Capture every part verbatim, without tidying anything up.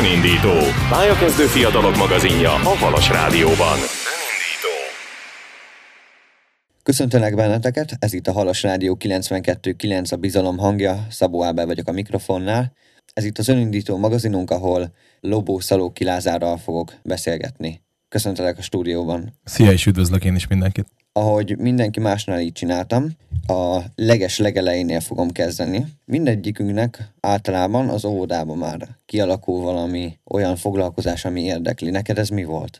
Önindító, pályakezdő fiatalok magazinja a Halas Rádióban. Köszöntelek benneteket, ez itt a Halas Rádió kilencvenkettő kilenc, a bizalom hangja, Szabó Ábel vagyok a mikrofonnál. Ez itt az Önindító magazinunk, ahol Lobó Szalóki Lázárral fogok beszélgetni. Köszöntelek a stúdióban. Szia, és üdvözlök én is mindenkit. Ahogy mindenki másnál így csináltam, a leges legelejénél fogom kezdeni. Mindegyikünknek általában az óvodában már kialakul valami olyan foglalkozás, ami érdekli. Neked ez mi volt?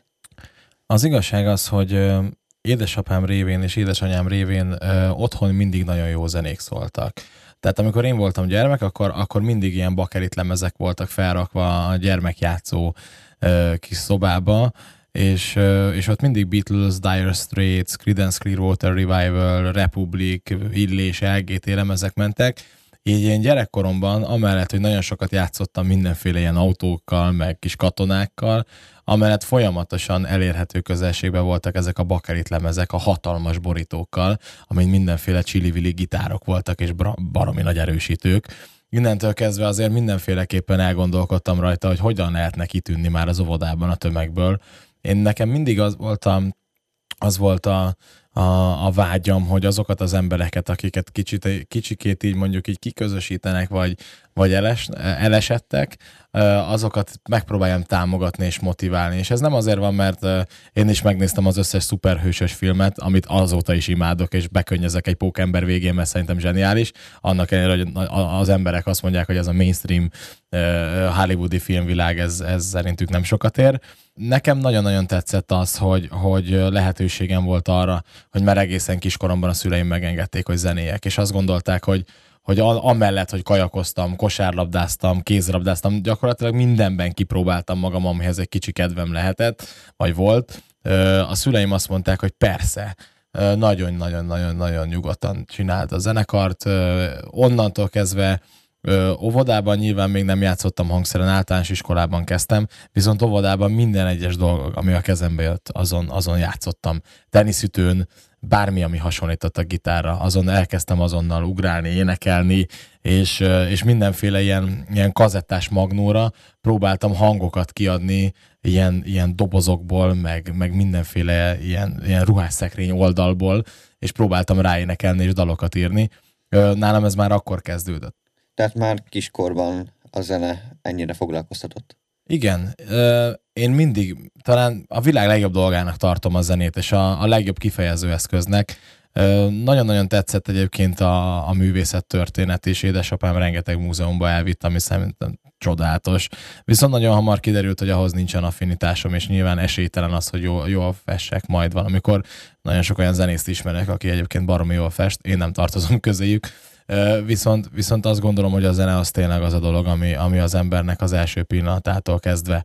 Az igazság az, hogy édesapám révén és édesanyám révén ö, otthon mindig nagyon jó zenék szóltak. Tehát amikor én voltam gyermek, akkor, akkor mindig ilyen bakelit lemezek voltak felrakva a gyermekjátszó ö, kis szobába, és, ö, és ott mindig Beatles, Dire Straits, Creedence Clearwater Revival, Republic, Illés, el gé té lemezek mentek. Így én gyerekkoromban, amellett, hogy nagyon sokat játszottam mindenféle ilyen autókkal, meg kis katonákkal, amellett folyamatosan elérhető közelségben voltak ezek a bakelit lemezek a hatalmas borítókkal, amin mindenféle csili-vili gitárok voltak, és baromi nagy erősítők. Innentől kezdve azért mindenféleképpen elgondolkodtam rajta, hogy hogyan lehetne kitűnni már az óvodában a tömegből. Én nekem mindig az voltam, az volt a A, a vágyam, hogy azokat az embereket, akiket kicsit, kicsikét így mondjuk így kiközösítenek, vagy, vagy eles, elesettek, azokat megpróbáljam támogatni és motiválni. És ez nem azért van, mert én is megnéztem az összes szuperhősös filmet, amit azóta is imádok, és bekönnyezek egy pókember végén, mert szerintem zseniális. Annak ellenére, hogy az emberek azt mondják, hogy ez a mainstream hollywoodi filmvilág, ez, ez szerintük nem sokat ér. Nekem nagyon-nagyon tetszett az, hogy, hogy lehetőségem volt arra, hogy már egészen kiskoromban a szüleim megengedték, hogy zenéjek, és azt gondolták, hogy, hogy amellett, hogy kajakoztam, kosárlabdáztam, kézilabdáztam, gyakorlatilag mindenben kipróbáltam magam, amihez egy kicsi kedvem lehetett, vagy volt. A szüleim azt mondták, hogy persze, nagyon-nagyon-nagyon-nagyon nyugodtan csinált a zenekart. Onnantól kezdve Ö, óvodában nyilván még nem játszottam hangszeren, általános iskolában kezdtem, viszont óvodában minden egyes dolog, ami a kezembe jött, azon, azon játszottam. Teniszütőn, bármi, ami hasonlított a gitárra, azon elkezdtem azonnal ugrálni, énekelni, és, és mindenféle ilyen, ilyen kazettás magnóra próbáltam hangokat kiadni, ilyen, ilyen dobozokból, meg, meg mindenféle ilyen, ilyen ruhásszekrény oldalból, és próbáltam ráénekelni és dalokat írni. Ö, nálam ez már akkor kezdődött. Tehát már kiskorban a zene ennyire foglalkoztatott. Igen, én mindig talán a világ legjobb dolgának tartom a zenét, és a, a legjobb kifejező eszköznek. Nagyon-nagyon tetszett egyébként a, a művészettörténet, és édesapám rengeteg múzeumba elvitt, ami szerintem csodálatos. Viszont nagyon hamar kiderült, hogy ahhoz nincsen affinitásom, és nyilván esélytelen az, hogy jól, jól fessek majd valamikor. Nagyon sok olyan zenészt ismerek, aki egyébként baromi jól fest, én nem tartozom közéjük. Viszont, viszont azt gondolom, hogy a zene az tényleg az a dolog, ami, ami az embernek az első pillanatától kezdve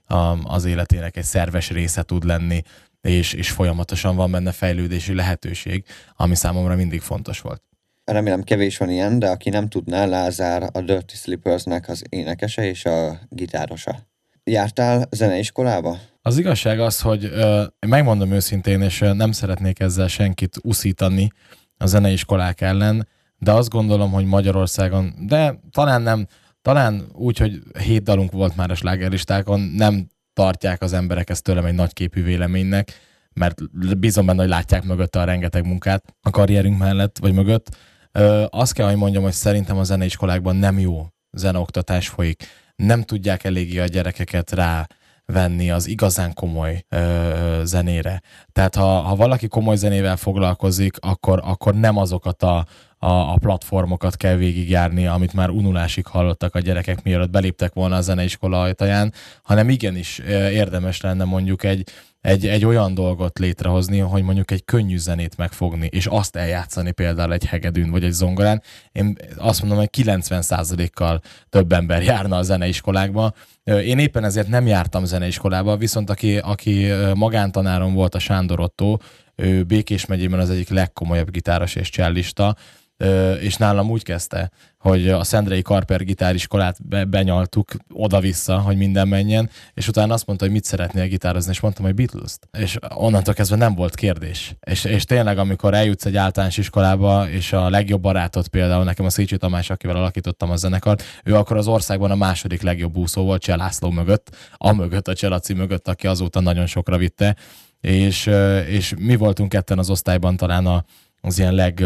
az életének egy szerves része tud lenni, és, és folyamatosan van benne fejlődési lehetőség, ami számomra mindig fontos volt. Remélem kevés van ilyen, de aki nem tudná, Lázár a Dirty Slippersnek az énekese és a gitárosa. Jártál zeneiskolába? Az igazság az, hogy ö, megmondom őszintén, és nem szeretnék ezzel senkit uszítani a zeneiskolák ellen, de azt gondolom, hogy Magyarországon, de talán nem, talán úgy, hogy hét dalunk volt már a slágerlistákon, nem tartják az emberek ezt tőlem egy nagyképű véleménynek, mert bízom benne, hogy látják mögötte a rengeteg munkát a karrierünk mellett, vagy mögött. Ö, azt kell, hogy mondjam, hogy szerintem a zeneiskolákban nem jó zeneoktatás folyik. Nem tudják eléggé a gyerekeket rá venni az igazán komoly ö, zenére. Tehát ha, ha valaki komoly zenével foglalkozik, akkor, akkor nem azokat a, a, a platformokat kell végigjárni, amit már unulásig hallottak a gyerekek, mielőtt beléptek volna a zeneiskola ajtaján, hanem igenis érdemes lenne mondjuk egy, egy, egy olyan dolgot létrehozni, hogy mondjuk egy könnyű zenét megfogni, és azt eljátszani például egy hegedűn, vagy egy zongorán. Én azt mondom, hogy kilencven százalékkal több ember járna a zeneiskolákba. Én éppen ezért nem jártam zeneiskolába, viszont aki, aki magántanárom volt, a Sándor Ottó, ő Békés megyében az egyik legkomolyabb gitáros és csellista. és nálam úgy kezdte, hogy a Szendrei Karper gitáriskolát be, benyaltuk oda-vissza, hogy minden menjen, és utána azt mondta, hogy mit szeretnél gitározni, és mondtam, hogy Beatles-t. És onnantól kezdve nem volt kérdés. És, és tényleg, amikor eljutsz egy általános iskolába, és a legjobb barátod például, nekem a Szécsi Tamás, akivel alakítottam a zenekart, ő akkor az országban a második legjobb úszó volt Cseh László mögött, a mögött, a Cseh Laci mögött, aki azóta nagyon sokra vitte, és, és mi voltunk ketten az osztályban talán a, az ilyen leg,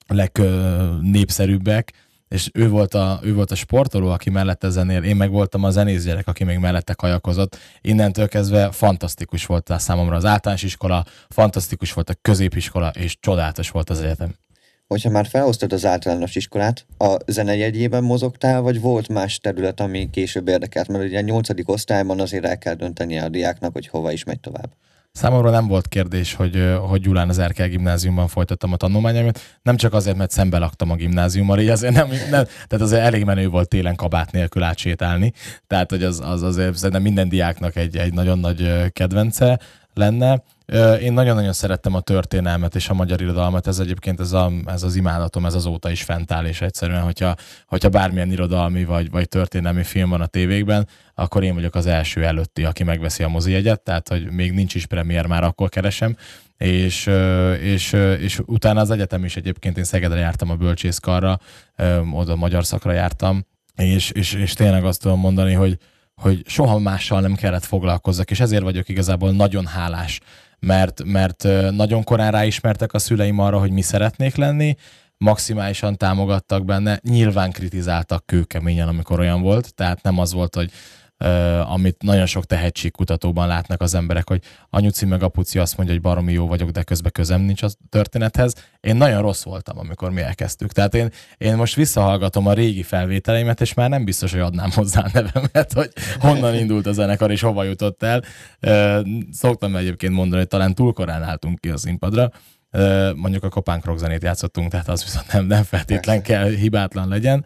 legnépszerűbbek, és ő volt, a, ő volt a sportoló, aki mellette zenél, én meg voltam a zenész gyerek, aki még mellette kajakozott. Innentől kezdve fantasztikus volt a számomra az általános iskola, fantasztikus volt a középiskola, és csodálatos volt az egyetem. Hogyha már felhoztad az általános iskolát, a zenejegyében mozogtál, vagy volt más terület, ami később érdekelt? Mert ugye a nyolcadik osztályban azért el kell döntenie a diáknak, hogy hova is megy tovább. Számomra nem volt kérdés, hogy, hogy Gyulán az Erkel gimnáziumban folytattam a tanulmányaimat, nem csak azért, mert szembe laktam a gimnáziummal, így azért nem, nem, tehát azért elég menő volt télen kabát nélkül átsétálni, tehát hogy az, az azért szerintem minden diáknak egy, egy nagyon nagy kedvence lenne. Én nagyon-nagyon szerettem a történelmet és a magyar irodalmat, ez egyébként ez, a, ez az imádatom, ez azóta is fent áll, és egyszerűen, hogyha, hogyha bármilyen irodalmi vagy, vagy történelmi film van a tévékben, akkor én vagyok az első előtti, aki megveszi a mozijegyet, tehát hogy még nincs is premier, már akkor keresem, és, és, és utána az egyetem is egyébként, én Szegedre jártam a bölcsészkarra, oda magyar szakra jártam, és, és, és tényleg azt tudom mondani, hogy, hogy soha mással nem kellett foglalkozzak, és ezért vagyok igazából nagyon hálás, mert, mert nagyon korán ráismertek a szüleim arra, hogy mi szeretnék lenni, maximálisan támogattak benne, nyilván kritizáltak kőkeményen, amikor olyan volt, tehát nem az volt, hogy uh, amit nagyon sok tehetségkutatóban látnak az emberek, hogy anyuci meg apuci azt mondja, hogy baromi jó vagyok, de közben közem nincs a történethez. Én nagyon rossz voltam, amikor mi elkezdtük. Tehát én, én most visszahallgatom a régi felvételeimet, és már nem biztos, hogy adnám hozzá a nevemet, hogy honnan indult a zenekar, és hova jutott el. Uh, szoktam egyébként mondani, hogy talán túl korán álltunk ki a színpadra. Uh, mondjuk a punk rock zenét játszottunk, tehát az viszont nem, nem feltétlen kell hibátlan legyen.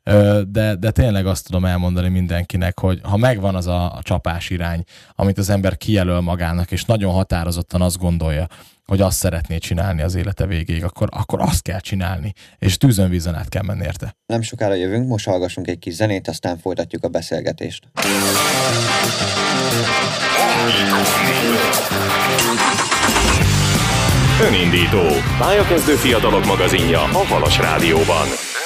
De, de tényleg azt tudom elmondani mindenkinek, hogy ha megvan az a, a csapás irány, amit az ember kijelöl magának, és nagyon határozottan azt gondolja, hogy azt szeretné csinálni az élete végéig, akkor, akkor azt kell csinálni, és tűzön vízön át kell menni érte. Nem sokára jövünk, most hallgassunk egy kis zenét, aztán folytatjuk a beszélgetést. Önindító. Pályakezdő fiatalok magazinja a Halas Rádióban.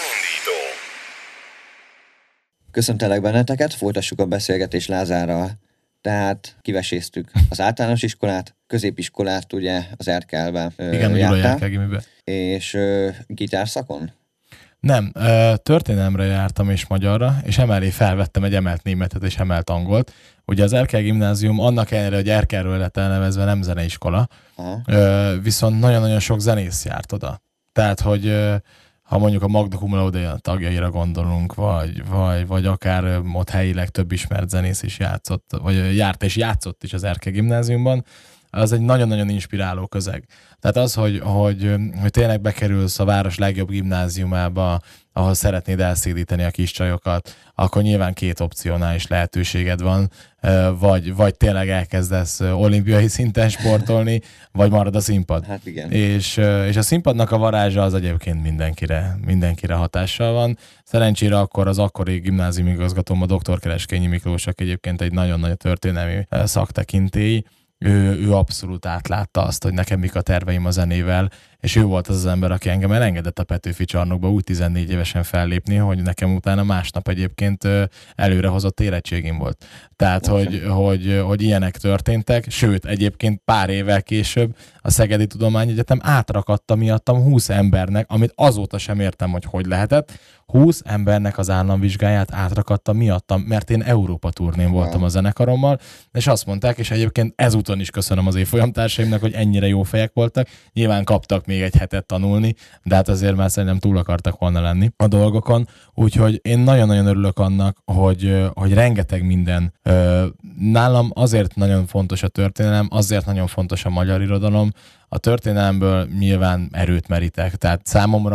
Köszöntelek benneteket, folytassuk a beszélgetést Lázárral. Tehát kiveséztük az általános iskolát, középiskolát ugye az Erkelbe Igen, jártál, és ö, gitárszakon? Nem, történelemre jártam és magyarra, és emellé felvettem egy emelt németet és emelt angolt. Ugye az Erkel gimnázium annak ellenére, hogy Erkelről lett elnevezve, nem zeneiskola, Aha. viszont nagyon-nagyon sok zenész járt oda. Tehát, hogy ha mondjuk a Magda Cum Laude tagjaira gondolunk, vagy, vagy, vagy akár ott helyileg több ismert zenész is játszott, vagy járt és játszott is az Erkel gimnáziumban, az egy nagyon-nagyon inspiráló közeg. Tehát az, hogy, hogy, hogy tényleg bekerülsz a város legjobb gimnáziumába, ahol szeretnéd elszédíteni a kis csajokat, akkor nyilván két opcionális lehetőséged van, vagy, vagy tényleg elkezdesz olimpiai szinten sportolni, vagy marad a színpad. Hát igen. És, és a színpadnak a varázsa az egyébként mindenkire, mindenkire hatással van. Szerencsére akkor az akkori gimnázium igazgatóm, a doktor Kereskényi Miklós, aki egyébként egy nagyon nagy történelmi szaktekintély, Ő, ő abszolút átlátta azt, hogy nekem mik a terveim a zenével, és ő volt az az ember, aki engem elengedett a Petőfi Csarnokba úgy tizennégy évesen fellépni, hogy nekem utána másnap egyébként előrehozott érettségim volt. Tehát, hogy, hogy, hogy ilyenek történtek, sőt, egyébként pár évvel később a Szegedi Tudományegyetem átrakatta miattam húsz embernek, amit azóta sem értem, hogy hogy lehetett, húsz embernek az államvizsgáját átrakatta miattam, mert én Európa turnén voltam a zenekarommal, és azt mondták, és egyébként ezúton is köszönöm az évfolyamtársaimnak, hogy ennyire jó fejek voltak, nyilván kaptak még egy hetet tanulni, de hát azért már szerintem túl akartak volna lenni a dolgokon, úgyhogy én nagyon-nagyon örülök annak, hogy, hogy rengeteg minden. Nálam azért nagyon fontos a történelem, azért nagyon fontos a magyar irodalom, a történelemből nyilván erőt merítek, tehát számomra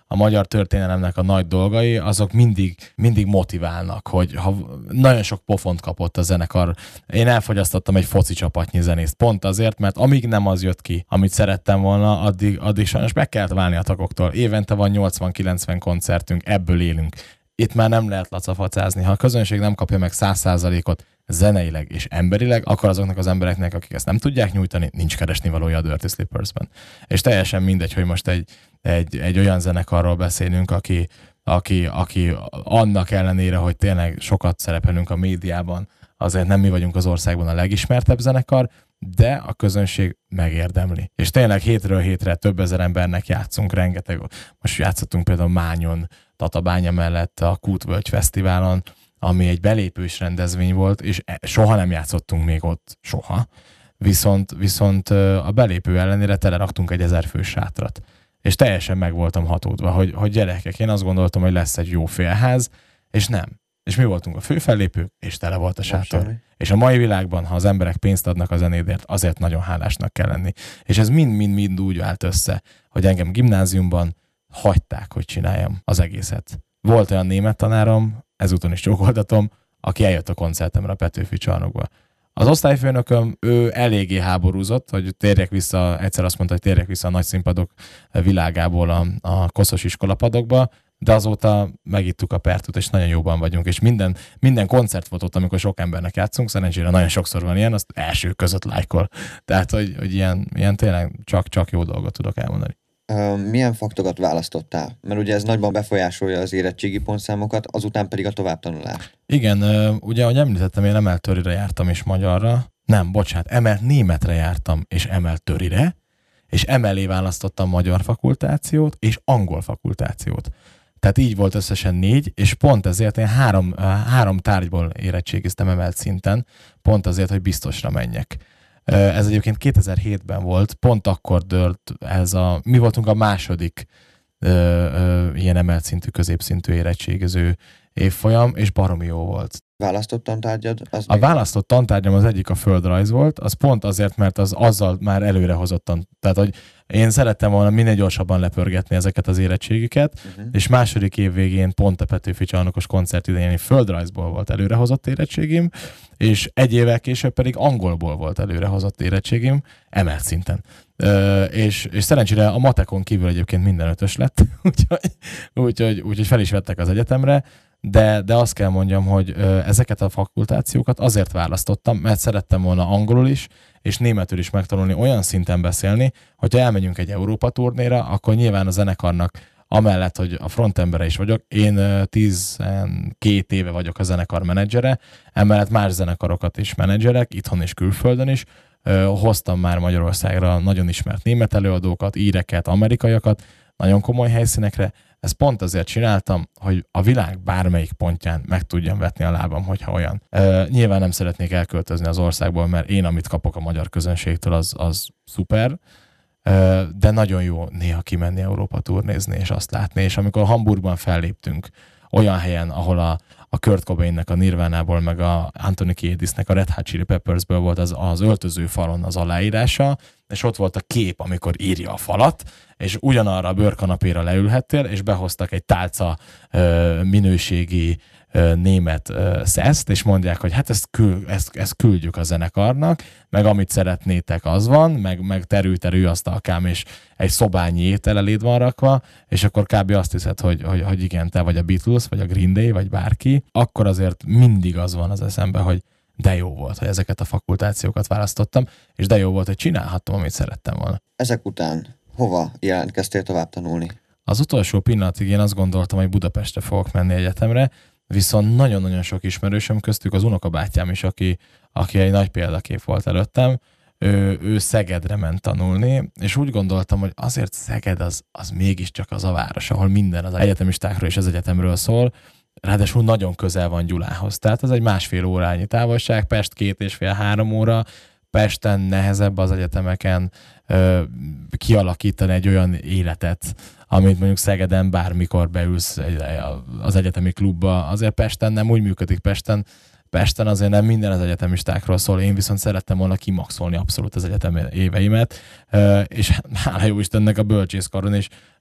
a magyar történelemnek a nagy dolgai, azok mindig, mindig motiválnak, hogy ha nagyon sok pofont kapott a zenekar. Én elfogyasztottam egy foci csapatnyi zenészt, pont azért, mert amíg nem az jött ki, amit szerettem volna, addig, addig sajnos meg kellett válni a tagoktól. Évente van nyolcvan-kilencven koncertünk, ebből élünk. Itt már nem lehet lacafacázni. Ha a közönség nem kapja meg száz százalékot zeneileg és emberileg, akkor azoknak az embereknek, akik ezt nem tudják nyújtani, nincs keresnivalója a Dirty Slippersben. És teljesen mindegy, hogy most egy, egy, egy olyan zenekarról beszélünk, aki, aki, aki annak ellenére, hogy tényleg sokat szerepelünk a médiában, azért nem mi vagyunk az országban a legismertebb zenekar, de a közönség megérdemli. És tényleg hétről hétre több ezer embernek játszunk, rengeteg. Most játszottunk például Mányon, Tatabánya mellett a Kútvölgy Fesztiválon, ami egy belépős rendezvény volt, és soha nem játszottunk még ott, soha. Viszont, viszont a belépő ellenére teleraktunk egy ezerfős sátrat. És teljesen meg voltam hatódva, hogy, hogy gyerekek, én azt gondoltam, hogy lesz egy jó félház, és nem. És mi voltunk a főfellépők, és tele volt a sátor. És a mai világban, ha az emberek pénzt adnak a zenédért, azért nagyon hálásnak kell lenni. És ez mind-mind-mind úgy állt össze, hogy engem gimnáziumban hagyták, hogy csináljam az egészet. Volt olyan német tanárom, ezúton is csókoltatom, aki eljött a koncertemre a Petőfi Csarnokba. Az osztályfőnököm, ő eléggé háborúzott, hogy térjek vissza, egyszer azt mondta, hogy térjek vissza a nagy színpadok világából a, a koszos iskolapadokba, de azóta megittuk a pertut, és nagyon jóban vagyunk, és minden, minden koncert volt ott, amikor sok embernek játszunk, szerencsére nagyon sokszor van ilyen, azt első között lájkol. Tehát, hogy, hogy ilyen, ilyen tényleg csak, csak jó dolgot tudok elmondani. Milyen faktorokat választottál? Mert ugye ez nagyban befolyásolja az érettségi pontszámokat, azután pedig a továbbtanulást. Igen, ugye, ahogy említettem, én emelt törire jártam és magyarra. Nem, bocsánat, emelt németre jártam és emelt törire, és emellé választottam magyar fakultációt és angol fakultációt. Tehát így volt összesen négy, és pont ezért én három, három tárgyból érettségiztem emelt szinten, pont azért, hogy biztosra menjek. Ez egyébként kétezer-hétben volt, pont akkor dőlt ez a... Mi voltunk a második ö, ö, ilyen emelt szintű, középszintű érettségiző évfolyam, és baromi jó volt. Választott tantárgyad? Az a még... választott tantárgyam az egyik a földrajz volt, az pont azért, mert az azzal már előrehozottan. Tehát, hogy én szerettem volna minél gyorsabban lepörgetni ezeket az érettségiket, uh-huh. és második év végén pont a Petőfi Csarnokos koncert idején földrajzból volt előrehozott érettségim, és egy évvel később pedig angolból volt előrehozott érettségim, emelt szinten. Ö, és, és szerencsére a matekon kívül egyébként minden ötös lett, úgyhogy, úgyhogy, úgyhogy fel is vettek az egyetemre, de, de azt kell mondjam, hogy ö, ezeket a fakultációkat azért választottam, mert szerettem volna angolul is, és németül is megtanulni, olyan szinten beszélni, hogyha elmegyünk egy Európa turnéra, akkor nyilván a zenekarnak amellett, hogy a frontembere is vagyok, én tizenkét éve vagyok a zenekar menedzsere, emellett más zenekarokat is menedzserek, itthon és külföldön is. Hoztam már Magyarországra nagyon ismert német előadókat, íreket, amerikaiakat, nagyon komoly helyszínekre. Ezt pont azért csináltam, hogy a világ bármelyik pontján meg tudjam vetni a lábam, hogyha olyan. Uh, nyilván nem szeretnék elköltözni az országból, mert én, amit kapok a magyar közönségtől, az, az szuper, uh, de nagyon jó néha kimenni Európa turnézni, és azt látni. És amikor Hamburgban felléptünk, olyan helyen, ahol a, a Kurt Cobainnek, a Nirvánából, meg a Anthony Kiedisnek, a Red Hot Chili Peppersből volt az, az öltöző falon az aláírása, és ott volt a kép, amikor írja a falat, és ugyanarra a bőrkanapéra leülhettél, és behoztak egy tálca ö, minőségi ö, német ö, szeszt, és mondják, hogy hát ezt, kül, ezt, ezt küldjük a zenekarnak, meg amit szeretnétek, az van, meg, meg terül-terül asztalkám, és egy szobányi étel eléd van rakva, és akkor kb. Azt hiszed, hogy, hogy, hogy igen, te vagy a Beatles, vagy a Green Day, vagy bárki, akkor azért mindig az van az eszembe, hogy de jó volt, hogy ezeket a fakultációkat választottam, és de jó volt, hogy csinálhattam, amit szerettem volna. Ezek után hova jelentkeztél tovább tanulni? Az utolsó pillanatig én azt gondoltam, hogy Budapestre fogok menni egyetemre, viszont nagyon-nagyon sok ismerősöm, köztük az unokabátyám is, aki, aki egy nagy példakép volt előttem, ő, ő Szegedre ment tanulni, és úgy gondoltam, hogy azért Szeged az, az mégiscsak az a város, ahol minden az egyetemistákról és az egyetemről szól, ráadásul nagyon közel van Gyulához, tehát ez egy másfél órányi távolság, Pest két és fél, három óra, Pesten nehezebb az egyetemeken ö, kialakítani egy olyan életet, amit mondjuk Szegeden bármikor beülsz egy, az egyetemi klubba, azért Pesten nem úgy működik. Pesten, Pesten azért nem minden az egyetemistákról szól, én viszont szerettem volna kimaxolni abszolút az egyetem éveimet, ö, és hála jó Istennek a bölcsészkaron is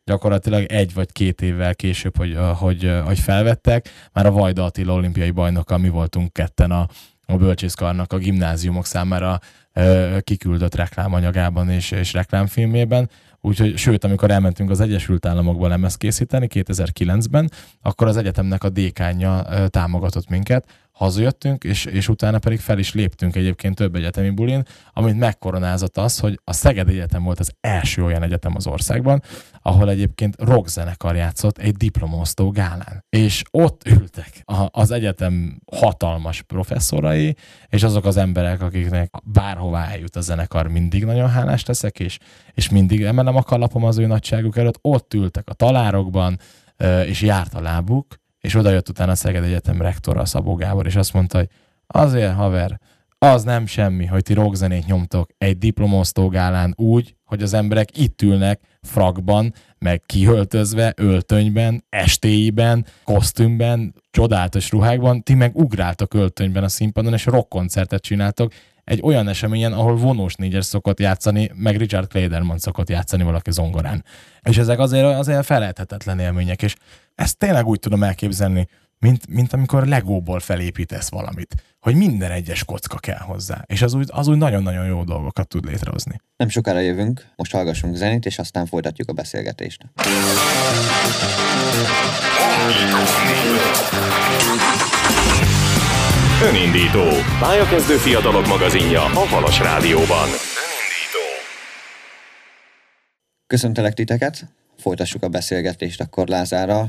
gyakorlatilag egy vagy két évvel később, hogy, hogy, hogy felvettek, már a Vajda Attila olimpiai bajnokkal mi voltunk ketten a, a bölcsészkarnak a gimnáziumok számára ö, kiküldött reklámanyagában és, és reklámfilmében. Úgyhogy, sőt, amikor elmentünk az Egyesült Államokba lemezt készíteni kétezer-kilencben, akkor az egyetemnek a dékánja ö, támogatott minket, hazajöttünk, és, és utána pedig fel is léptünk egyébként több egyetemi bulin, amit megkoronázott az, hogy a Szeged Egyetem volt az első olyan egyetem az országban, ahol egyébként rockzenekar játszott egy diplomaosztó gálán. És ott ültek a, az egyetem hatalmas professzorai, és azok az emberek, akiknek bárhová eljut a zenekar, mindig nagyon hálás leszek, és, és mindig emelem a kalapom az ő nagyságuk előtt, ott ültek a talárokban, és járt a lábuk, és oda jött utána a Szeged Egyetem rektora, Szabó Gábor, és azt mondta, hogy azért, haver, az nem semmi, hogy ti rockzenét nyomtok egy diplomosztó gálán úgy, hogy az emberek itt ülnek frakban, meg kiöltözve, öltönyben, estéiben, kosztümben, csodálatos ruhákban, ti meg ugráltok öltönyben a színpadon, és rockkoncertet csináltok egy olyan eseményen, ahol vonós négyes szokott játszani, meg Richard Clayderman szokott játszani valaki zongorán. És ezek azért, azért felejthetetlen élmények, és ezt tényleg úgy tudom elképzelni, mint, mint amikor Legóból felépítesz valamit, hogy minden egyes kocka kell hozzá, és az úgy, az úgy nagyon-nagyon jó dolgokat tud létrehozni. Nem sokára jövünk, most hallgassunk zenét, és aztán folytatjuk a beszélgetést. Önindító. Pályakezdő fiatalok magazinja a Halas Rádióban. Önindító. Köszöntelek titeket, folytassuk a beszélgetést akkor Lázárral.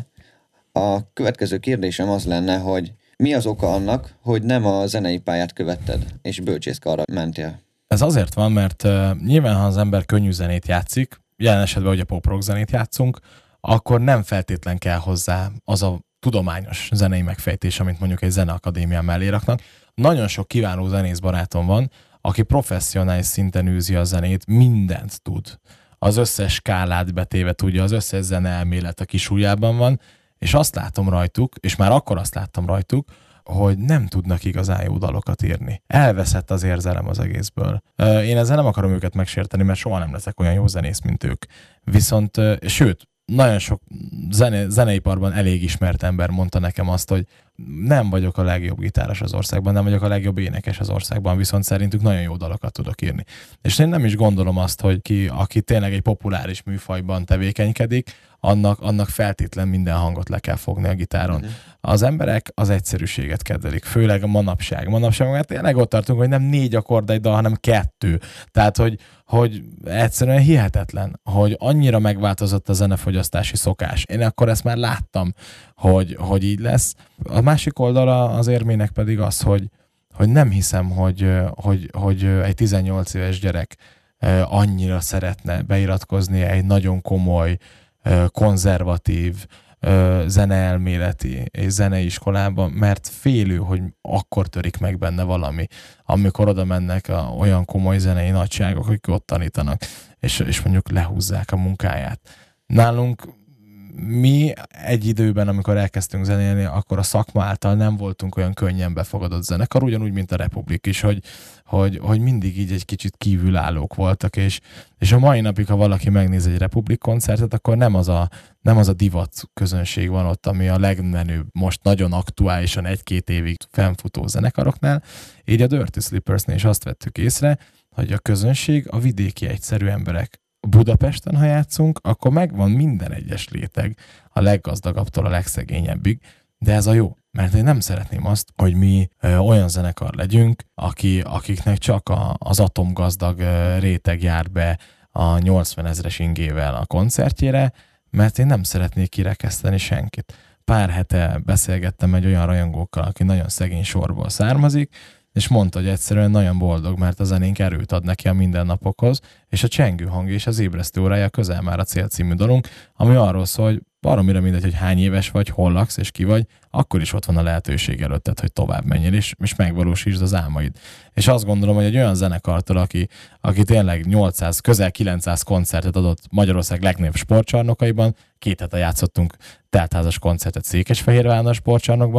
A következő kérdésem az lenne, hogy mi az oka annak, hogy nem a zenei pályát követted, és bölcsészkarra mentél? Ez azért van, mert uh, nyilván, ha az ember könnyű zenét játszik, jelen esetben, hogy a pop-rock zenét játszunk, akkor nem feltétlen kell hozzá az a tudományos zenei megfejtés, amit mondjuk egy zeneakadémián mellé raknak. Nagyon sok kiváló zenész barátom van, aki professzionális szinten űzi a zenét, mindent tud. Az összes skálát betéve tudja, az összes zeneelmélet a kis ujjában van, és azt látom rajtuk, és már akkor azt láttam rajtuk, hogy nem tudnak igazán jó dalokat írni. Elveszett az érzelem az egészből. Én ezzel nem akarom őket megsérteni, mert soha nem leszek olyan jó zenész, mint ők. Viszont, sőt, nagyon sok zene, zeneiparban elég ismert ember mondta nekem azt, hogy nem vagyok a legjobb gitáros az országban, nem vagyok a legjobb énekes az országban, viszont szerintük nagyon jó dalokat tudok írni. És én nem is gondolom azt, hogy ki, aki tényleg egy populáris műfajban tevékenykedik, annak, annak feltétlen minden hangot le kell fogni a gitáron. Uh-huh. Az emberek az egyszerűséget kedvelik, főleg a manapság. Manapság, mert tényleg ott tartunk, hogy nem négy akkord egy dal, hanem kettő. Tehát, hogy, hogy egyszerűen hihetetlen, hogy annyira megváltozott a zenefogyasztási szokás. Én akkor ezt már láttam, hogy, hogy így lesz. A másik oldala az érmének pedig az, hogy, hogy nem hiszem, hogy, hogy, hogy egy tizennyolc éves gyerek annyira szeretne beiratkozni egy nagyon komoly, konzervatív, zeneelméleti és zeneiskolában, mert félő, hogy akkor törik meg benne valami, amikor oda mennek a, olyan komoly zenei nagyságok, akik ott tanítanak, és, és mondjuk lehúzzák a munkáját. Nálunk mi egy időben, amikor elkezdtünk zenélni, akkor a szakma által nem voltunk olyan könnyen befogadott zenekar, ugyanúgy, mint a Republik is, hogy, hogy, hogy mindig így egy kicsit kívülállók voltak, és, és a mai napig, ha valaki megnéz egy Republik koncertet, akkor nem az a, nem az a divat közönség van ott, ami a legmenőbb, most nagyon aktuálisan egy-két évig fennfutó zenekaroknál. Így a Dirty Slippersnél is azt vettük észre, hogy a közönség a vidéki egyszerű emberek. Budapesten, ha játszunk, akkor megvan minden egyes réteg, a leggazdagabbtól a legszegényebbig, de ez a jó, mert én nem szeretném azt, hogy mi ö, olyan zenekar legyünk, aki, akiknek csak a, az atomgazdag ö, réteg jár be a nyolcvan ezres ingével a koncertjére, mert én nem szeretnék kirekeszteni senkit. Pár hete beszélgettem egy olyan rajongókkal, aki nagyon szegény sorból származik, és mondta, hogy egyszerűen nagyon boldog, mert a zenénk erőt ad neki a mindennapokhoz, és a csengő hang és az ébresztő órája közel már a cél című dalunk, ami arról szól, hogy baromira mindegy, hogy hány éves vagy, hol laksz és ki vagy, akkor is ott van a lehetőség előtted, hogy tovább menjél, és, és megvalósítsd az álmaid. És azt gondolom, hogy egy olyan zenekartól, aki, aki tényleg nyolcszáz, közel kilencszáz koncertet adott Magyarország legnagyobb sportcsarnokaiban, két hete játszottunk teltházas koncertet Székesfehérváron a sportcsarnokban,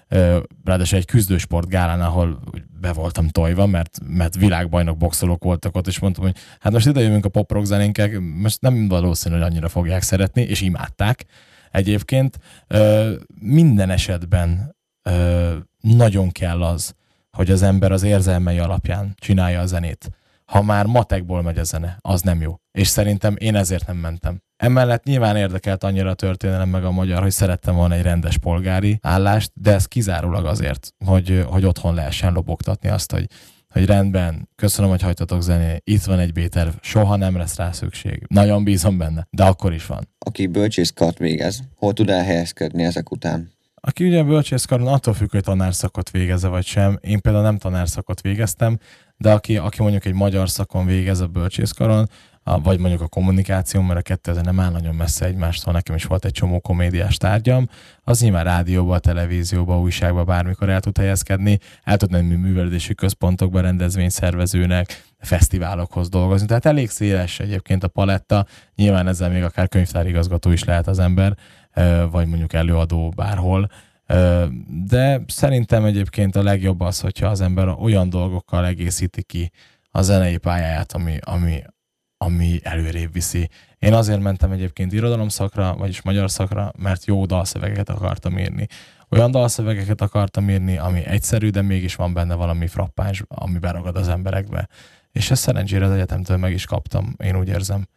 ráadásul egy küzdősport gálán, ahol be voltam tojva, mert, mert világbajnok boxolók voltak ott, és mondtam, hogy hát most ide jövünk a pop-rock zenénkek, most nem valószínű, hogy annyira fogják szeretni, és imádták. Egyébként minden esetben nagyon kell az, hogy az ember az érzelmei alapján csinálja a zenét. Ha már matekból megy a zene, az nem jó. És szerintem én ezért nem mentem. Emellett nyilván érdekelt annyira a történelem meg a magyar, hogy szerettem volna egy rendes polgári állást, de ez kizárólag azért, hogy, hogy otthon lehessen lobogtatni azt, hogy, hogy rendben, köszönöm, hogy hagytatok zenét, itt van egy B-terv, soha nem lesz rá szükség. Nagyon bízom benne, de akkor is van. Aki bölcsészkart végez, hol tud elhelyezkedni ezek után? Aki ugye bölcsészkaron, attól függ, hogy tanárszakot végezze vagy sem. Én például nem tanárszakot végeztem, de aki, aki mondjuk egy magyar szakon végez a bölcsészkaron, a, vagy mondjuk a kommunikáció, mert a kettő ezen nem áll nagyon messze egymástól, nekem is volt egy csomó komédiás tárgyam, az nyilván rádióba, televízióba, újságba bármikor el tud helyezkedni, el tud menni művelődési központokba, rendezvényszervezőnek, fesztiválokhoz dolgozni. Tehát elég széles egyébként a paletta, nyilván ezzel még akár könyvtárigazgató is lehet az ember, vagy mondjuk előadó bárhol. De szerintem egyébként a legjobb az, hogyha az ember olyan dolgokkal egészíti ki a zenei pályáját, ami, ami, ami előrébb viszi. Én azért mentem egyébként irodalomszakra, vagyis magyar szakra, mert jó dalszövegeket akartam írni. Olyan dalszövegeket akartam írni, ami egyszerű, de mégis van benne valami frappáns, ami beragad az emberekbe. És ezt szerencsére az egyetemtől meg is kaptam, én úgy érzem.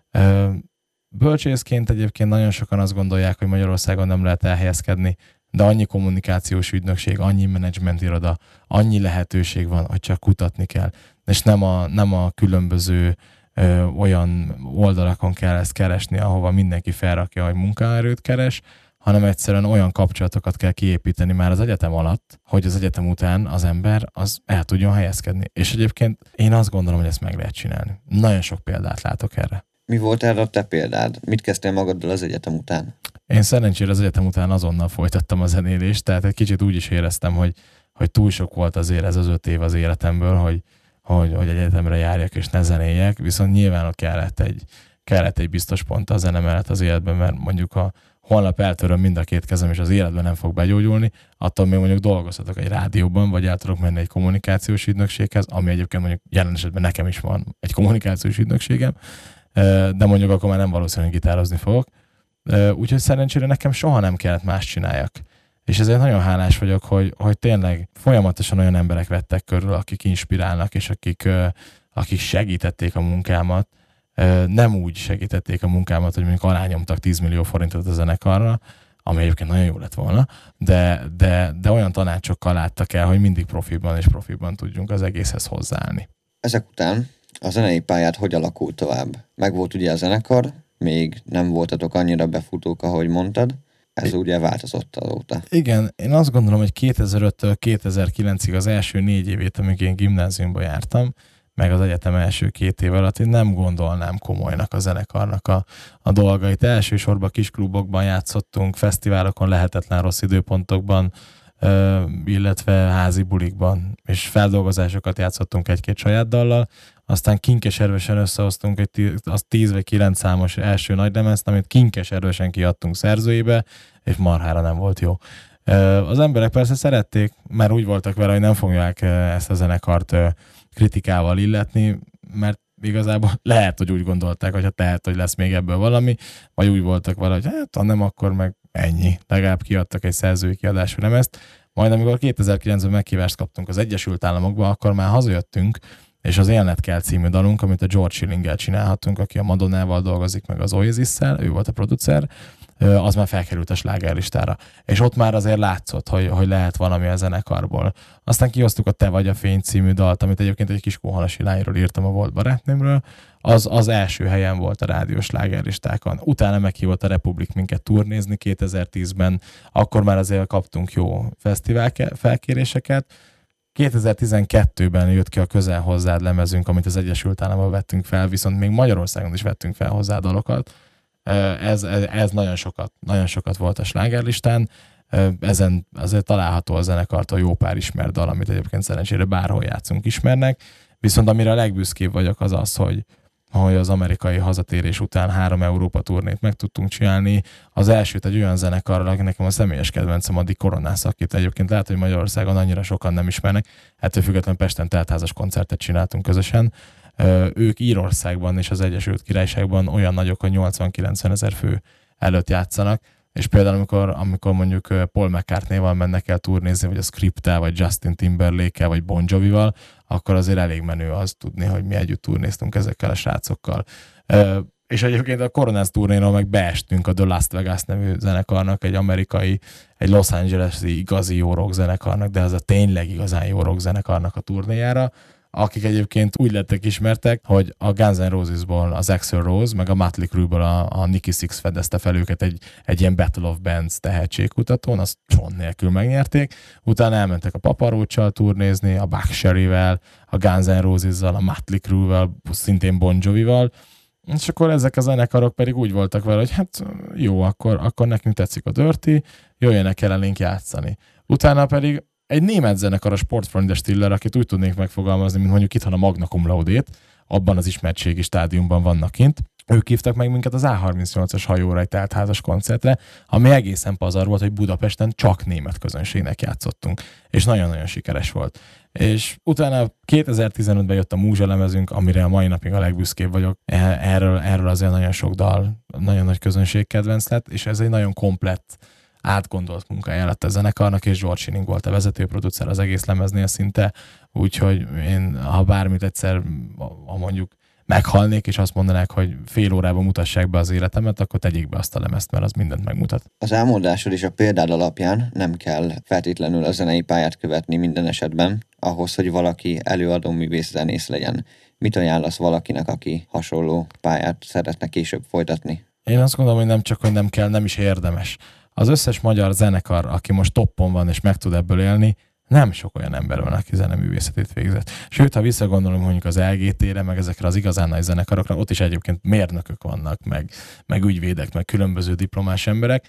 Bölcsészként egyébként nagyon sokan azt gondolják, hogy Magyarországon nem lehet elhelyezkedni, de annyi kommunikációs ügynökség, annyi menedzsment iroda, annyi lehetőség van, hogy csak kutatni kell. És nem a, nem a különböző ö, olyan oldalakon kell ezt keresni, ahova mindenki felrakja, hogy munkaerőt keres, hanem egyszerűen olyan kapcsolatokat kell kiépíteni már az egyetem alatt, hogy az egyetem után az ember az el tudjon helyezkedni. És egyébként én azt gondolom, hogy ezt meg lehet csinálni. Nagyon sok példát látok erre. Mi volt erre a te példád? Mit kezdtél magaddal az egyetem után? Én szerencsére az egyetem után azonnal folytattam a zenélést, tehát egy kicsit úgy is éreztem, hogy, hogy túl sok volt azért ez az öt év az életemből, hogy, hogy, hogy egyetemre járjak és ne zenéljek, viszont nyilván ott kellett egy, kellett egy biztos pont a zene mellett az életben, mert mondjuk ha holnap eltöröm mind a két kezem, és az életben nem fog begyógyulni, attól még mondjuk dolgozhatok egy rádióban, vagy el tudok menni egy kommunikációs ügynökséghez, ami egyébként mondjuk jelen esetben nekem is van egy kommunikációs ügynökségem, de mondjuk akkor már nem valószínűleg gitározni fogok. Úgyhogy szerencsére nekem soha nem kellett más csináljak. És ezért nagyon hálás vagyok, hogy, hogy tényleg folyamatosan olyan emberek vettek körül, akik inspirálnak, és akik, akik segítették a munkámat. Nem úgy segítették a munkámat, hogy mondjuk alányomtak tíz millió forintot a zenekarra, ami egyébként nagyon jó lett volna, de, de, de olyan tanácsokkal láttak el, hogy mindig profiban és profiban tudjunk az egészhez hozzáállni. Ezek után a zenei pályát hogy alakult tovább? Meg volt ugye a zenekar, még nem voltatok annyira befutók, ahogy mondtad. Ez ugye változott azóta. Igen, én azt gondolom, hogy kétezer-öttől kétezer-kilencig az első négy évét, amíg én gimnáziumba jártam, meg az egyetem első két év alatt én nem gondolnám komolynak a zenekarnak a, a dolgait. Elsősorban kis klubokban játszottunk, fesztiválokon, lehetetlen rossz időpontokban, illetve házi bulikban, és feldolgozásokat játszottunk egy-két saját dallal, aztán kinkeservesen összehoztunk egy az tíz vagy kilenc számos első nagylemezt, amit kinkeservesen kiadtunk szerzőibe, és marhára nem volt jó. Az emberek persze szerették, mert úgy voltak vele, hogy nem fogják ezt a zenekart kritikával illetni, mert igazából lehet, hogy úgy gondolták, hogy hát lehet, hogy lesz még ebből valami, vagy úgy voltak vele, hogy hát ha nem, akkor meg ennyi. Legalább kiadtak egy szerzői kiadású lemezt. Majd amikor kétezer-kilencben meghívást kaptunk az Egyesült Államokba, akkor már hazajöttünk, és az Élnet kell című dalunk, amit a George Schillinggel csinálhattunk, aki a Madonnával dolgozik, meg az Oasisszel, ő volt a producer, az már felkerült a slágerlistára. És ott már azért látszott, hogy, hogy lehet valami a zenekarból. Aztán kihoztuk a Te vagy a fény című dalt, amit egyébként egy Kiskunhalasi lányról írtam, a volt barátnőmről. Az, az első helyen volt a rádiós slágerlistákon. Utána meghívott a Republik minket turnézni kétezer-tízben, akkor már azért kaptunk jó fesztivál felkéréseket. kétezer-tizenkettőben jött ki a Közel hozzád lemezünk, amit az Egyesült Államokban vettünk fel, viszont még Magyarországon is vettünk fel hozzá dalokat. Ez, ez, ez nagyon sokat, nagyon sokat volt a slágerlistán. Ezen azért található a zenekartól jó pár ismert dal, amit egyébként szerencsére bárhol játszunk ismernek. Viszont amire a legbüszkébb vagyok az az, hogy, hogy az amerikai hazatérés után három Európa turnét meg tudtunk csinálni. Az elsőt egy olyan zenekarral, aki nekem a személyes kedvencem, a Di Coronász, akit egyébként lehet, hogy Magyarországon annyira sokan nem ismernek. Ettől függetlenül Pesten teltházas koncertet csináltunk közösen. Ők Írországban és az Egyesült Királyságban olyan nagyok, hogy nyolcvan-kilencven ezer fő előtt játszanak, és például amikor, amikor mondjuk Paul McCartney-val mennek el turnézni, vagy a Scripttel, vagy Justin Timberlake-kel, vagy Bon Jovival, akkor azért elég menő az tudni, hogy mi együtt turnéztunk ezekkel a srácokkal. Ö, és egyébként a Coronász turnéról meg beestünk a The Las Vegas nevű zenekarnak, egy amerikai, egy Los Angeles-i igazi jó rock zenekarnak, de ez a tényleg igazán jó rock zenekarnak a turnéjára, akik egyébként úgy lettek ismertek, hogy a Guns N' Rosesból az Axl Rose, meg a Mötley Crüeből a, a Nikki Sixx fedezte fel őket egy, egy ilyen Battle of Bands tehetségkutatón, azt csont nélkül megnyerték. Utána elmentek a Papa Roach-sal turnézni, a Buck Cherry-vel, a Guns N' Roses-zal, a Mötley Crüevel, szintén Bon Jovival, és akkor ezek a zenekarok pedig úgy voltak vele, hogy hát jó, akkor, akkor nekünk tetszik a Dirty, jöjjenek el elénk játszani. Utána pedig egy német zenekar, a Sportfreunde Stiller, akit úgy tudnék megfogalmazni, mint mondjuk itthon a Magna Cum Laude-t, abban az ismertségi stádiumban vannak kint. Ők hívtak meg minket az á harmincnyolcas hajóra egy teltházas koncertre, ami egészen pazar volt, hogy Budapesten csak német közönségnek játszottunk, és nagyon-nagyon sikeres volt. És utána kétezer-tizenötben jött a Múzsa lemezünk, amire a mai napig a legbüszkébb vagyok. Erről, erről azért nagyon sok dal, nagyon nagy közönségkedvenc lett, és ez egy nagyon komplett, átgondolt munkája lett a zenekarnak, és George Shining volt a vezetőproducer az egész lemeznél szinte, úgyhogy én, ha bármit egyszer, ha mondjuk meghalnék, és azt mondanák, hogy fél órában mutassák be az életemet, akkor tegyék be azt a lemezt, mert az mindent megmutat. Az elmondásod és a példád alapján nem kell feltétlenül a zenei pályát követni minden esetben, ahhoz, hogy valaki előadó művész zenész legyen. Mit ajánlasz valakinek, aki hasonló pályát szeretne később folytatni? Én azt gondolom, hogy nem csak, hogy nem kell, nem is érdemes. Az összes magyar zenekar, aki most toppon van és meg tud ebből élni, nem sok olyan ember van, aki zeneművészetét végzett. Sőt, ha visszagondolom mondjuk az el gé té-re, meg ezekre az igazán nagy zenekarokra, ott is egyébként mérnökök vannak, meg, meg ügyvédek, meg különböző diplomás emberek.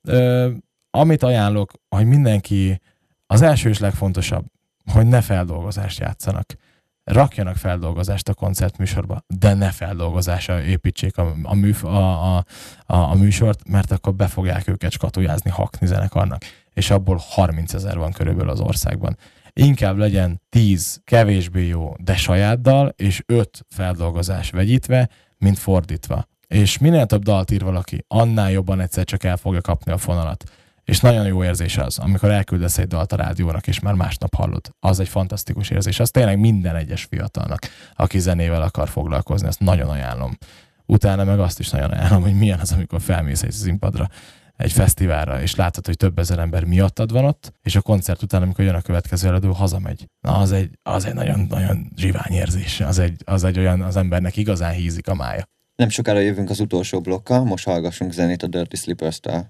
Ö, amit ajánlok, hogy mindenki, az első és legfontosabb, hogy ne feldolgozást játszanak. Rakjanak feldolgozást a koncertműsorba, de ne feldolgozásra építsék a, a, műf, a, a, a, a műsort, mert akkor be fogják őket skatujázni hakni zenekarnak, és abból harmincezer van körülbelül az országban. Inkább legyen tíz kevésbé jó, de saját dal, és öt feldolgozás vegyítve, mint fordítva. És minél több dalt ír valaki, annál jobban egyszer csak el fogja kapni a fonalat. És nagyon jó érzés az, amikor elküldesz egy dalt a rádiónak, és már másnap hallod. Az egy fantasztikus érzés. Az tényleg minden egyes fiatalnak, aki zenével akar foglalkozni, ezt nagyon ajánlom. Utána meg azt is nagyon ajánlom, hogy milyen az, amikor felmész egy színpadra, egy fesztiválra, és látod, hogy több ezer ember miattad van ott, és a koncert után, amikor jön a következő előadó, hazamegy. Na, az egy, az egy nagyon, nagyon zsivány érzés. Az egy, az egy olyan, az embernek igazán hízik a mája. Nem sokára jövünk az utolsó blokkal, most hallgassunk zenét a Dirty Slippers-től.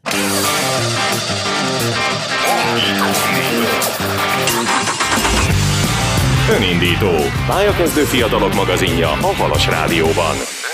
Önindító. Pályakezdő fiatalok magazinja a Halas Rádióban.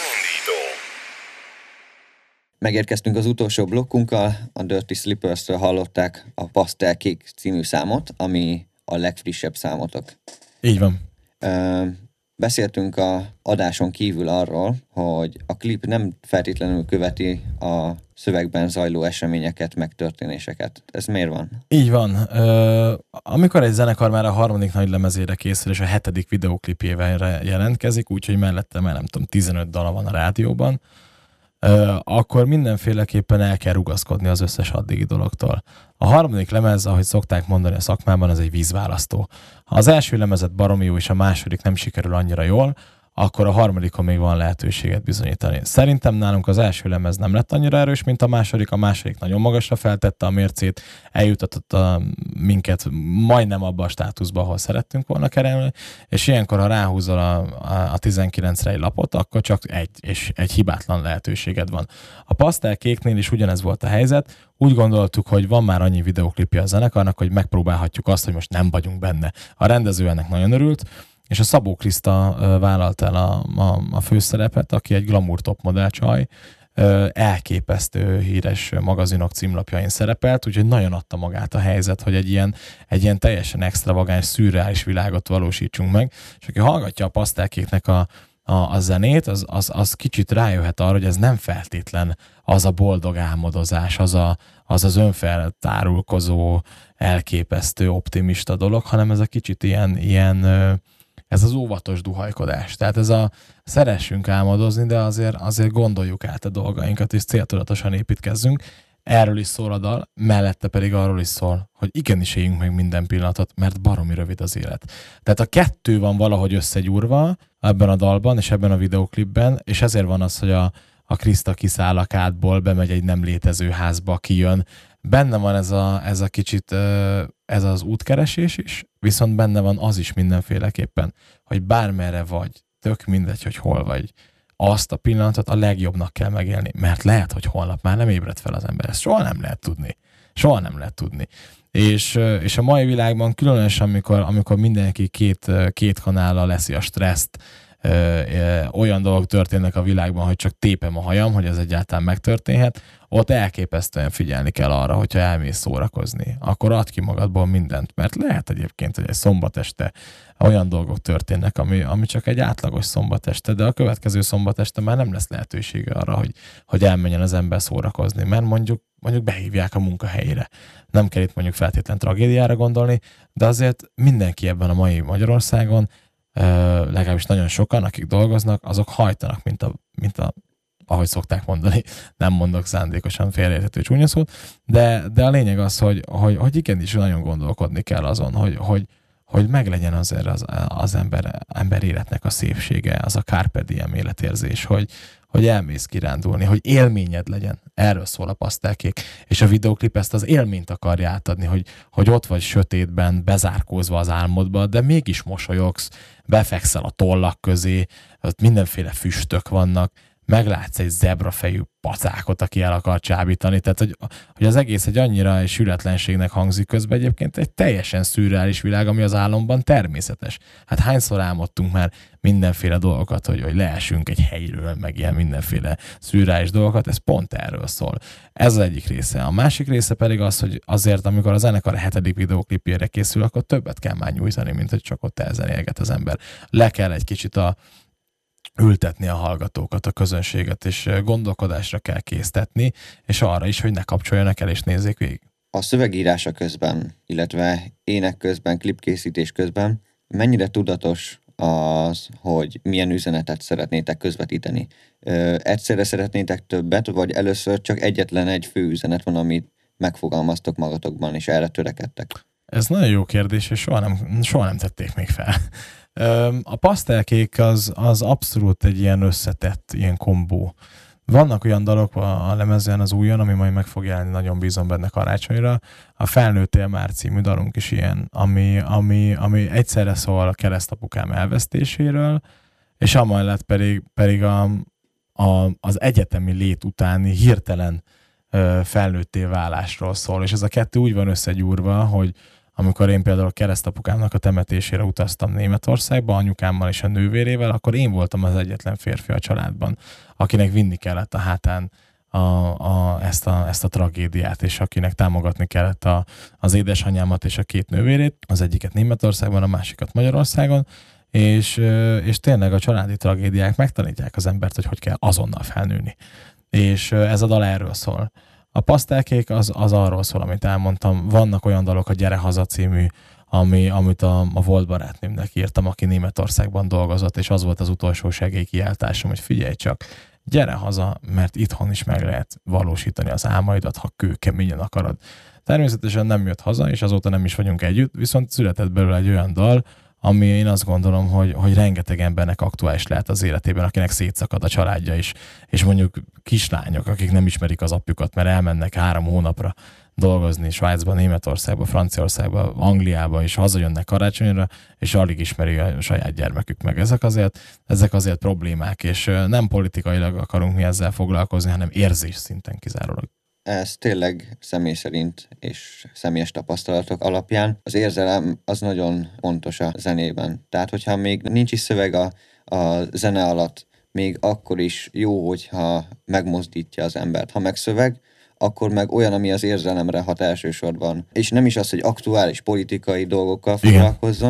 Megérkeztünk az utolsó blokkunkkal, a Dirty Slippers-től hallották a Pastel Kék című számot, ami a legfrissebb számotok. Így van. Ö, beszéltünk a adáson kívül arról, hogy a klip nem feltétlenül követi a szövegben zajló eseményeket, meg történéseket. Ez miért van? Így van. Ö, amikor egy zenekar már a harmadik nagy lemezére készül, és a hetedik videóklipjével jelentkezik, úgyhogy mellette már nem tudom, tizenöt dala van a rádióban, Uh, akkor mindenféleképpen el kell rugaszkodni az összes addigi dologtól. A harmadik lemez, ahogy szokták mondani a szakmában, az egy vízválasztó. Ha az első lemezet baromi jó, és a második nem sikerül annyira jól, akkor a harmadikon még van lehetőséget bizonyítani. Szerintem nálunk az első lemez nem lett annyira erős, mint a második, a második nagyon magasra feltette a mércét, eljutatott a, minket majdnem abba a státuszba, ahol szerettünk volna kerülni, és ilyenkor, ha ráhúzol a, a, a tizenkilencre egy lapot, akkor csak egy, és egy hibátlan lehetőséged van. A Pastel Kéknél is ugyanez volt a helyzet, úgy gondoltuk, hogy van már annyi videóklipje a zenekarnak, hogy megpróbálhatjuk azt, hogy most nem vagyunk benne. A rendező ennek nagyon örült, és a Szabó Kriszta vállalt el a, a, a főszerepet, aki egy glamour topmodell csaj, elképesztő híres magazinok címlapjain szerepelt, úgyhogy nagyon adta magát a helyzet, hogy egy ilyen, egy ilyen teljesen extravagáns, szürreális világot valósítsunk meg, és aki hallgatja a Pastel Kéknek a a, a zenét, az, az, az kicsit rájöhet arra, hogy ez nem feltétlen az a boldog álmodozás, az a, az, az önfeltárulkozó, elképesztő, optimista dolog, hanem ez a kicsit ilyen, ilyen ez az óvatos duhajkodás. Tehát ez a szeressünk álmodozni, de azért, azért gondoljuk át a dolgainkat, és céltudatosan építkezzünk. Erről is szól a dal, mellette pedig arról is szól, hogy igenis éljünk meg minden pillanatot, mert baromi rövid az élet. Tehát a kettő van valahogy összegyúrva ebben a dalban, és ebben a videóklipben, és ezért van az, hogy a, a Krista kiszáll a kádból, bemegy egy nem létező házba, kijön. Benne van ez a, ez a kicsit, ez az útkeresés is, viszont benne van az is mindenféleképpen, hogy bármerre vagy, tök mindegy, hogy hol vagy, azt a pillanatot a legjobbnak kell megélni, mert lehet, hogy holnap már nem ébred fel az ember. Ezt soha nem lehet tudni. Soha nem lehet tudni. És, és a mai világban különösen, amikor, amikor mindenki két, két kanállal leszi a stresszt, ö, ö, olyan dolgok történnek a világban, hogy csak tépem a hajam, hogy ez egyáltalán megtörténhet, ott elképesztően figyelni kell arra, hogyha elmész szórakozni. Akkor add ki magadból mindent, mert lehet egyébként, hogy egy szombat este olyan dolgok történnek, ami, ami csak egy átlagos szombat este, de a következő szombat este már nem lesz lehetősége arra, hogy, hogy elmenjen az ember szórakozni, mert mondjuk, mondjuk behívják a munkahelyére. Nem kell itt mondjuk feltétlen tragédiára gondolni, de azért mindenki ebben a mai Magyarországon, legalábbis nagyon sokan, akik dolgoznak, azok hajtanak, mint a, mint a ahogy szokták mondani, nem mondok szándékosan félreérthető csúnya szót, de, de a lényeg az, hogy, hogy, hogy igenis nagyon gondolkodni kell azon, hogy, hogy, hogy meglegyen azért az, az ember, ember életnek a szépsége, az a carpe diem életérzés, hogy, hogy elmész kirándulni, hogy élményed legyen. Erről szól a Pasztelkék. És a videóklip ezt az élményt akarja átadni, hogy, hogy ott vagy sötétben, bezárkózva az álmodba, de mégis mosolyogsz, befekszel a tollak közé, ott mindenféle füstök vannak, meglátsz egy zebrafejű pacákot, aki el akar csábítani, tehát hogy, hogy az egész egy annyira egy sületlenségnek hangzik, közben egyébként egy teljesen szürreális világ, ami az álomban természetes. Hát hányszor álmodtunk már mindenféle dolgokat, hogy, hogy leesünk egy helyről, meg ilyen mindenféle szürreális dolgokat, ez pont erről szól. Ez az egyik része. A másik része pedig az, hogy azért, amikor a zenekar a hetedik videóklipjére készül, akkor többet kell már nyújtani, mint hogy csak ott elzenélget az ember. Le kell egy kicsit a ültetni a hallgatókat, a közönséget, és gondolkodásra kell késztetni, és arra is, hogy ne kapcsoljanak el, és nézzék végig. A szövegírása közben, illetve ének közben, klipkészítés közben mennyire tudatos az, hogy milyen üzenetet szeretnétek közvetíteni? Ö, egyszerre szeretnétek többet, vagy először csak egyetlen egy fő üzenet van, amit megfogalmaztok magatokban, és erre törekedtek? Ez nagyon jó kérdés, és soha nem, soha nem tették még fel. A Pasztelkék az, az abszolút egy ilyen összetett, ilyen kombó. Vannak olyan dalok a lemezen, az újon, ami majd meg fog jelenni, nagyon bízom benne karácsonyra. A Felnőttél már című dalunk is ilyen, ami, ami, ami egyszerre szól a keresztapukám elvesztéséről, és amellett pedig, pedig a, a, az egyetemi lét utáni hirtelen felnőtté válásról szól. És ez a kettő úgy van összegyúrva, hogy amikor én például a keresztapukámnak a temetésére utaztam Németországba, anyukámmal és a nővérével, akkor én voltam az egyetlen férfi a családban, akinek vinni kellett a hátán a, a, ezt, a, ezt a tragédiát, és akinek támogatni kellett a, az édesanyámat és a két nővérét, az egyiket Németországban, a másikat Magyarországon, és, és tényleg a családi tragédiák megtanítják az embert, hogy hogy kell azonnal felnőni. És ez a dal erről szól. A Pasztelkék az, az arról szól, amit elmondtam. Vannak olyan dalok, a Gyere haza című, ami, amit a, a volt barátnőmnek írtam, aki Németországban dolgozott, és az volt az utolsó segélykiáltásom, hogy figyelj csak, gyere haza, mert itthon is meg lehet valósítani az álmaidat, ha kőkeményen akarod. Természetesen nem jött haza, és azóta nem is vagyunk együtt, viszont született belőle egy olyan dal, ami én azt gondolom, hogy, hogy rengeteg embernek aktuális lehet az életében, akinek szétszakad a családja is, és mondjuk kislányok, akik nem ismerik az apjukat, mert elmennek három hónapra dolgozni Svájcba, Németországba, Franciaországba, Angliába, és hazajönnek karácsonyra, és alig ismeri a saját gyermekük meg. Ezek azért, ezek azért problémák, és nem politikailag akarunk mi ezzel foglalkozni, hanem érzés szinten kizárólag. Ez tényleg személy szerint és személyes tapasztalatok alapján. Az érzelem az nagyon fontos a zenében. Tehát, hogyha még nincs is szöveg a, a zene alatt, még akkor is jó, hogyha megmozdítja az embert. Ha meg szöveg, akkor meg olyan, ami az érzelemre hat elsősorban. És nem is az, hogy aktuális politikai dolgokkal foglalkozzon, igen,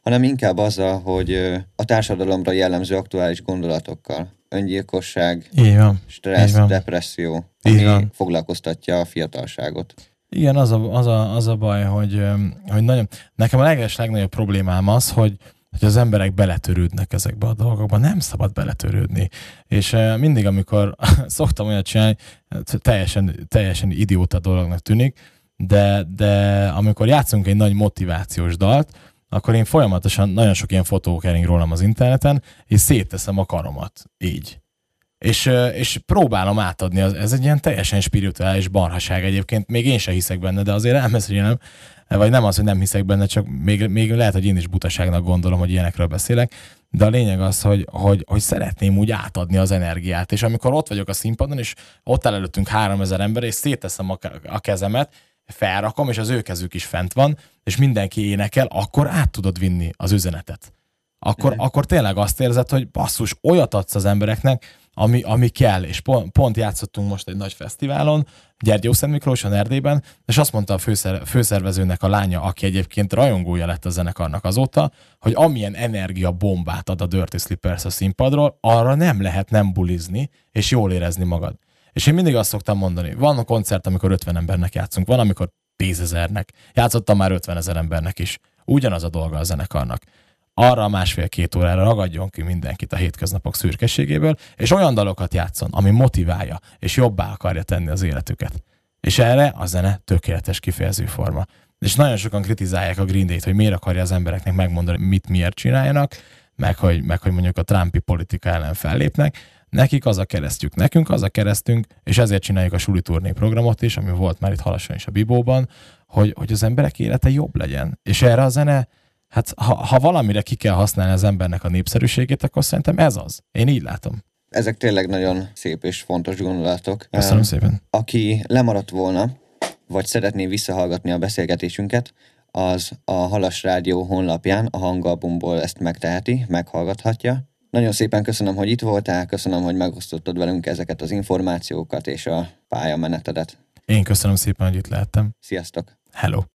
hanem inkább azzal, hogy a társadalomra jellemző aktuális gondolatokkal. Öngyilkosság, stressz, depresszió, ami foglalkoztatja a fiatalságot. Igen, az a, az a, az a baj, hogy, hogy nagyon, nekem a leges legnagyobb problémám az, hogy, hogy az emberek beletörődnek ezekbe a dolgokba. Nem szabad beletörődni. És mindig, amikor szoktam olyat csinálni, teljesen, teljesen idióta dolognak tűnik, de, de amikor játszunk egy nagy motivációs dalt, akkor én folyamatosan nagyon sok ilyen fotó kering rólam az interneten, és szétteszem a karomat. Így. És, és próbálom átadni, ez egy ilyen teljesen spirituális barhaság egyébként, még én sem hiszek benne, de azért elmeszéljem, vagy nem az, hogy nem hiszek benne, csak még, még lehet, hogy én is butaságnak gondolom, hogy ilyenekről beszélek, de a lényeg az, hogy, hogy, hogy szeretném úgy átadni az energiát, és amikor ott vagyok a színpadon, és ott áll előttünk háromezer ember, és szétteszem a, a kezemet, felrakom, és az ő kezük is fent van, és mindenki énekel, akkor át tudod vinni az üzenetet. Akkor, mm. akkor tényleg azt érzed, hogy basszus, olyat adsz az embereknek, ami, ami kell, és pont, pont játszottunk most egy nagy fesztiválon, Gyergyószent Miklóson, Erdélyben, és azt mondta a főszer, főszervezőnek a lánya, aki egyébként rajongója lett a zenekarnak azóta, hogy amilyen energiabombát ad a Dirty Slippers a színpadról, arra nem lehet nem bulizni, és jól érezni magad. És én mindig azt szoktam mondani, van a koncert, amikor ötven embernek játszunk, van, amikor tízezernek. Játszottam már ötvenezer embernek is. Ugyanaz a dolga a zenekarnak. Arra a másfél-két órára ragadjon ki mindenkit a hétköznapok szürkeségéből, és olyan dalokat játszon, ami motiválja, és jobbá akarja tenni az életüket. És erre a zene tökéletes kifejező forma. És nagyon sokan kritizálják a Green Day-t, hogy miért akarja az embereknek megmondani, mit miért csináljanak, meg hogy, meg hogy mondjuk a Trumpi politika ellen fellépnek. Nekik az a keresztjük, nekünk az a keresztünk, és ezért csináljuk a suli turné programot is, ami volt már itt Halason is a Bibóban, hogy, hogy az emberek élete jobb legyen. És erre a zene, hát ha, ha valamire ki kell használni az embernek a népszerűségét, akkor szerintem ez az. Én így látom. Ezek tényleg nagyon szép és fontos gondolatok. Köszönöm um, szépen. Aki lemaradt volna, vagy szeretné visszahallgatni a beszélgetésünket, az a Halas Rádió honlapján a hangalbumból ezt megteheti, meghallgathatja. Nagyon szépen köszönöm, hogy itt voltál, köszönöm, hogy megosztottad velünk ezeket az információkat és a pályamenetedet. Én köszönöm szépen, hogy itt lehettem. Sziasztok! Hello!